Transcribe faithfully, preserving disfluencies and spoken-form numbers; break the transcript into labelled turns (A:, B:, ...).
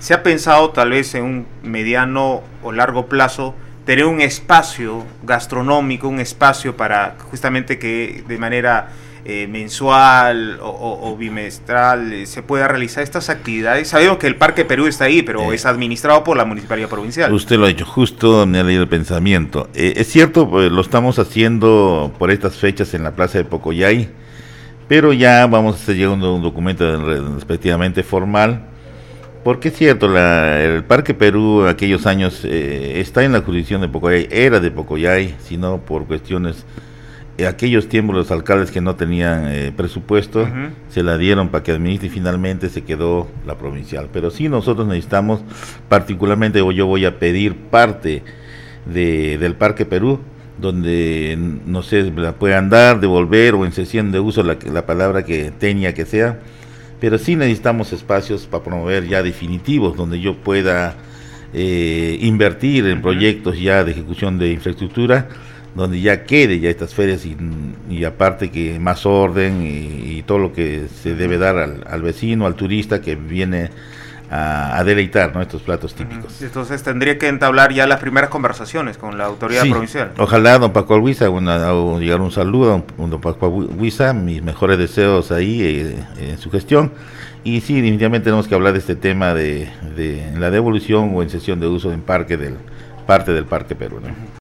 A: ¿Se ha pensado tal vez en un mediano o largo plazo tener un espacio gastronómico, un espacio para justamente que de manera eh, mensual o, o, o bimestral eh, se pueda realizar estas actividades? Sabemos que el Parque Perú está ahí, pero eh, es administrado por la Municipalidad Provincial.
B: Usted lo ha dicho, justo me ha leído el pensamiento. Eh, es cierto, pues, lo estamos haciendo por estas fechas en la Plaza de Pocoyay, pero ya vamos a estar llegando a un documento respectivamente formal. Porque es cierto, la, el Parque Perú aquellos años eh, está en la jurisdicción de Pocoyay, era de Pocoyay, sino por cuestiones, eh, aquellos tiempos los alcaldes que no tenían eh, presupuesto, uh-huh. se la dieron para que administre y finalmente se quedó la provincial. Pero sí nosotros necesitamos, particularmente yo voy a pedir parte de, del Parque Perú, donde no sé, la puedan dar, devolver o en sesión de uso, la, la palabra que tenga que sea. Pero sí necesitamos espacios para promover ya definitivos, donde yo pueda eh, invertir en proyectos ya de ejecución de infraestructura, donde ya quede ya estas ferias y, y aparte que más orden y, y todo lo que se debe dar al, al vecino, al turista que viene a, a deleitar, ¿no?, estos platos típicos.
A: Entonces tendría que entablar ya las primeras conversaciones con la autoridad
B: sí,
A: provincial.
B: Ojalá, don Paco Huiza, llegar un saludo a don, don Paco Huiza, mis mejores deseos ahí eh, en su gestión. Y sí, definitivamente tenemos que hablar de este tema de, de la devolución o en cesión de uso en parque del parte del Parque Perú, ¿no?